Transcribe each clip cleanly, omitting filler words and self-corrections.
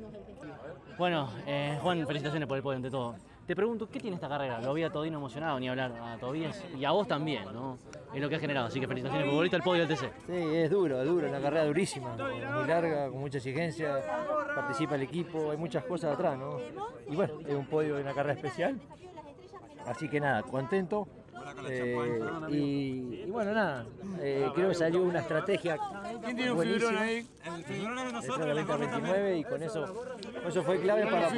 Bueno, Juan, felicitaciones por el podio ante todo. Te pregunto, ¿qué tiene esta carrera? Lo vi a Todino emocionado, ni hablar a Tobías y a vos también, ¿no? Es lo que ha generado, así que felicitaciones por volviste al podio del TC. Sí, es duro, una carrera durísima, muy larga, con mucha exigencia, participa el equipo, hay muchas cosas atrás, ¿no? Y bueno, es un podio de una carrera especial, así que nada, contento. Y bueno, nada, creo que salió una estrategia. ¿Quién tiene un fibrón ahí? El fibrón es de nosotros, el 29, y con eso fue clave para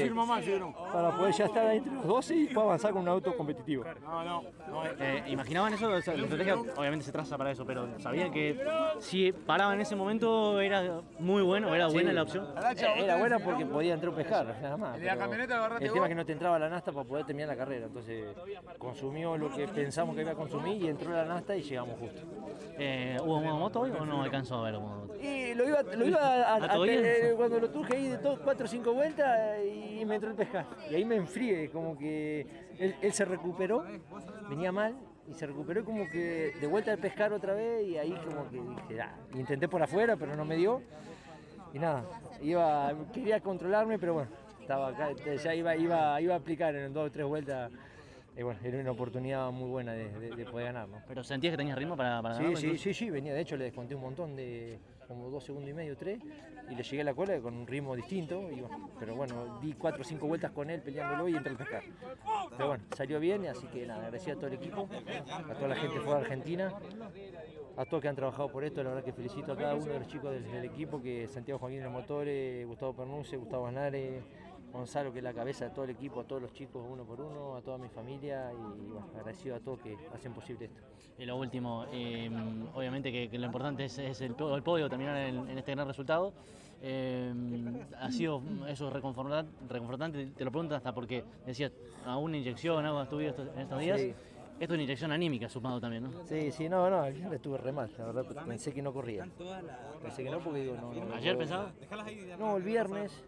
poder ya estar ahí entre los 12 y después avanzar con un auto competitivo. ¿Imaginaban eso? La estrategia obviamente se traza para eso, pero ¿sabían que si paraba en ese momento era muy bueno, era buena la opción? Era buena porque podía entrar a pescar, nada más. El tema es que no te entraba la nasta para poder terminar la carrera, entonces consumió lo que pensamos que iba a consumir y entró la nasta y llegamos justo. ¿Hubo modo moto hoy o no alcanzó a ver modo moto? Y lo iba cuando lo truje ahí de 4 o 5 vueltas y me entró el pescar. Y ahí me enfrié, como que él se recuperó, venía mal y se recuperó como que de vuelta al pescar otra vez y ahí como que dije, intenté por afuera pero no me dio. Y nada, quería controlarme pero bueno, estaba acá, ya iba a aplicar en 2 o 3 vueltas. Y bueno, era una oportunidad muy buena de poder ganar, ¿no? ¿Pero sentías que tenías ritmo para ganar? Sí, venía, de hecho le desconté un montón como 2 segundos y medio, 3, y le llegué a la cola con un ritmo distinto, y bueno, pero bueno, di 4 o 5 vueltas con él peleándolo y entré al pescar. Pero bueno, salió bien, así que nada, agradecido a todo el equipo, a toda la gente fuera de Argentina, a todos que han trabajado por esto, la verdad que felicito a cada uno de los chicos del equipo, que Santiago Joaquín en los motores, Gustavo Pernuce, Gustavo Anare, Gonzalo, que es la cabeza de todo el equipo, a todos los chicos uno por uno, a toda mi familia y bueno, agradecido a todos que hacen posible esto. Y lo último, obviamente que lo importante es el podio, terminar en este gran resultado. Ha sido eso reconfortante, te lo pregunto hasta porque decías, a una inyección, algo has tuvido en estos días. Sí. Esto es una inyección anímica sumado también, ¿no? Sí, no, el viernes estuve re mal, la verdad, pensé que no corría. Pensé que no porque digo, no. ¿Ayer pensaba? No, el viernes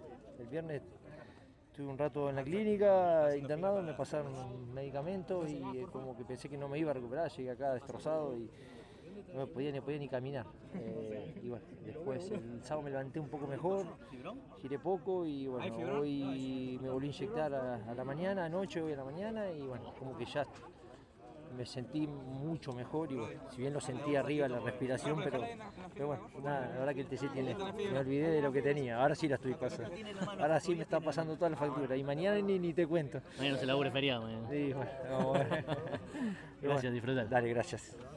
estuve un rato en la clínica, internado, me pasaron medicamentos y como que pensé que no me iba a recuperar, llegué acá destrozado y no podía ni caminar. Y bueno, después el sábado me levanté un poco mejor, giré poco y bueno, hoy me volví a inyectar a la mañana, anoche, hoy a la mañana y bueno, como que ya me sentí mucho mejor y bueno, si bien lo sentí arriba la respiración, pero bueno, nada, la verdad que el TC me olvidé de lo que tenía, ahora sí la estoy pasando, ahora sí me está pasando toda la factura y mañana ni te cuento. Mañana se labure feriado. Sí, bueno, gracias, disfrutar. Dale, gracias.